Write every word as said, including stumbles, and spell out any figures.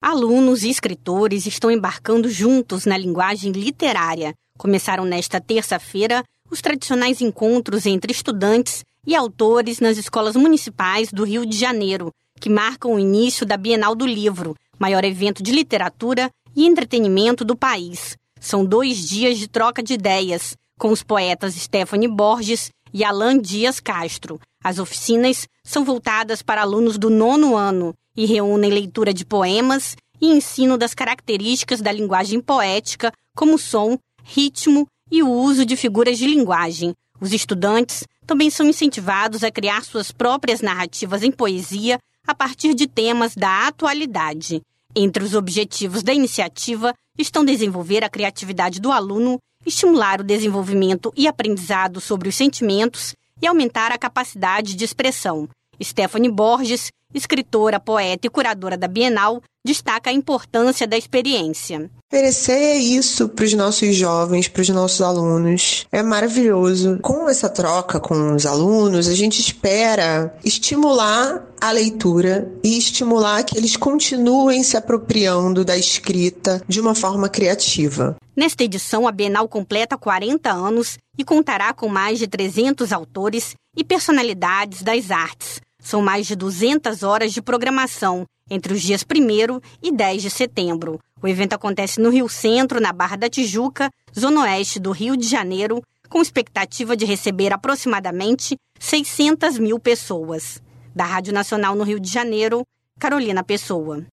Alunos e escritores estão embarcando juntos na linguagem literária. Começaram nesta terça-feira os tradicionais encontros entre estudantes e autores nas escolas municipais do Rio de Janeiro, que marcam o início da Bienal do Livro, maior evento de literatura e entretenimento do país. São dois dias de troca de ideias, com os poetas Stephanie Borges e Alan Dias Castro. As oficinas são voltadas para alunos do nono ano e reúnem leitura de poemas e ensino das características da linguagem poética, como som, ritmo e o uso de figuras de linguagem. Os estudantes também são incentivados a criar suas próprias narrativas em poesia a partir de temas da atualidade. Entre os objetivos da iniciativa estão desenvolver a criatividade do aluno, estimular o desenvolvimento e aprendizado sobre os sentimentos e aumentar a capacidade de expressão. Stephanie Borges, escritora, poeta e curadora da Bienal, destaca a importância da experiência. Oferecer isso para os nossos jovens, para os nossos alunos, é maravilhoso. Com essa troca com os alunos, a gente espera estimular a leitura e estimular que eles continuem se apropriando da escrita de uma forma criativa. Nesta edição, a Bienal completa quarenta anos e contará com mais de trezentos autores e personalidades das artes. São mais de duzentas horas de programação, entre os dias primeiro e dez de setembro. O evento acontece no Rio Centro, na Barra da Tijuca, zona oeste do Rio de Janeiro, com expectativa de receber aproximadamente seiscentas mil pessoas. Da Rádio Nacional no Rio de Janeiro, Carolina Pessoa.